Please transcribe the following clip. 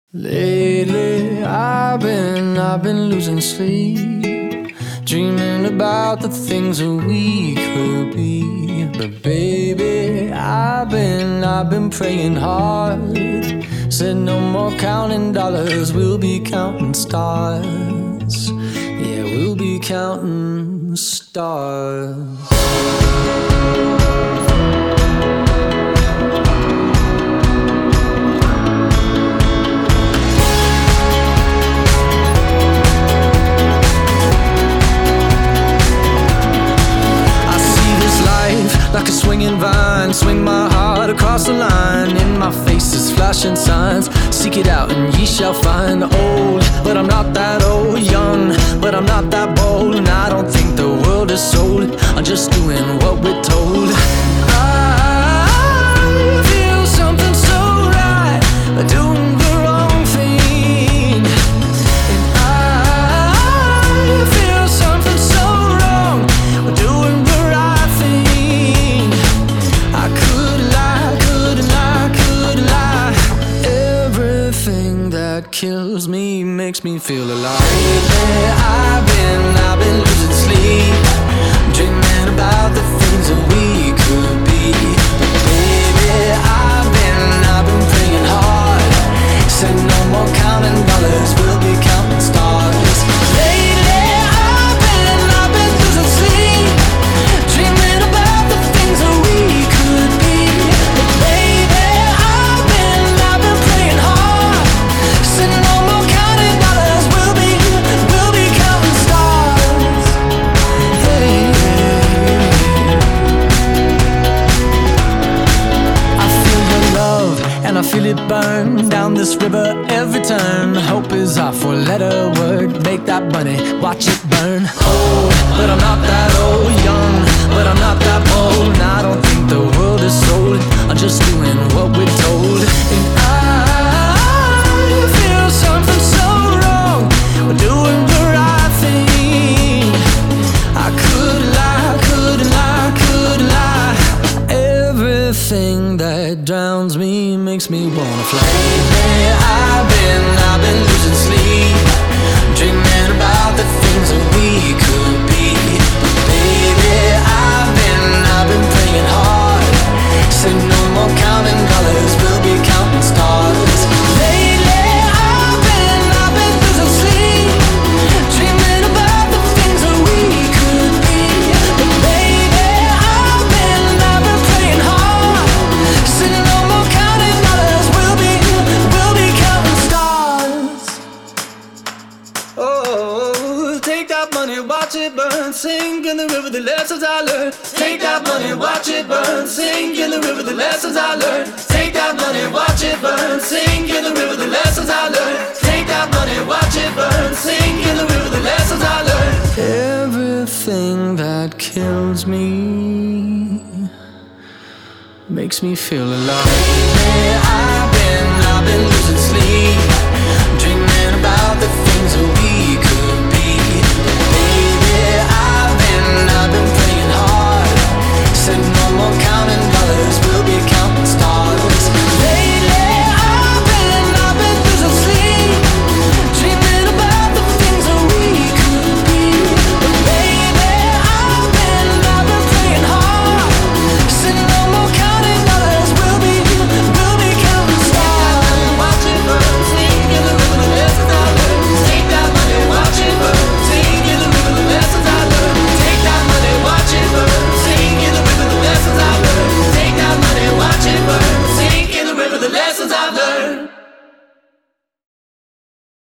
Lately, I've been losing sleep, dreaming about the things that we could be. But baby, I've been praying hard. Said no more counting dollars, we'll be counting stars. Yeah, we'll be counting stars. Like a swinging vine, swing my heart across the line. In my face is flashing signs. Seek it out and ye shall find. Old, but I'm not that old. Young, but I'm not that bold. And I don't think the world is sold. I'm just doing what we're told. I feel something so right, doing the wrong thing. And I feel something so wrong, doing the right thing. I could lie. Everything that kills me makes me feel alive. Lately, I've been losing sleep, dreaming about the things that we could be. Baby, I've been praying hard. Said no more counting dollars, we'll be counting stars. Lately, I've been losing sleep, dreaming about the things that we could be. But baby, I've been praying hard. Said no more counting dollars, we'll be counting stars. Hey. I feel your love and I feel it burn down this river every turn. Hope is our four-letter word. Make that money, watch it burn. Old, but I'm not that old. Young, but I'm not that bold. And I don't think the world is sold. I'm just doing what we're told. And I feel something so wrong, we're doing the right thing. I could lie. Everything that drowns me makes me wanna fly. Lately, I've been losing sleep, dreaming about the things that we could be. But baby, I've been praying hard. Said no more counting dollars, we'll be counting stars. Lately, I've been losing sleep, dreaming about the things that we could be. But baby, I've been praying hard. Said no more counting dollars, we'll be counting stars. Oh, take that money, watch it burn, sink in the river, the lessons I learned. Take that money, watch it burn, sink in the river, the lessons I learned. Take that money, watch it burn, sink in the river, the lessons I learned. Take that money, watch it burn, sink in the river, the lessons I learned. Everything that kills me makes me feel alive. Lately, I've been losing sleep, dreaming about the things that we could be. Baby, I've been praying hard. Said no more counting dollars, we'll be counting stars. Lately, I've been losing sleep, dreaming about the things that we could be. But baby, I've been praying hard. Said no more counting dollars, we'll be counting stars. Watch it burn, sink in the river, the lessons I learned. Take that money, watch it burn, sink in the river, the lessons I learned. Take that money, watch it burn, sink in the river, the lessons I learned. Take that money, watch it burn, sink in the river, the lessons I learned.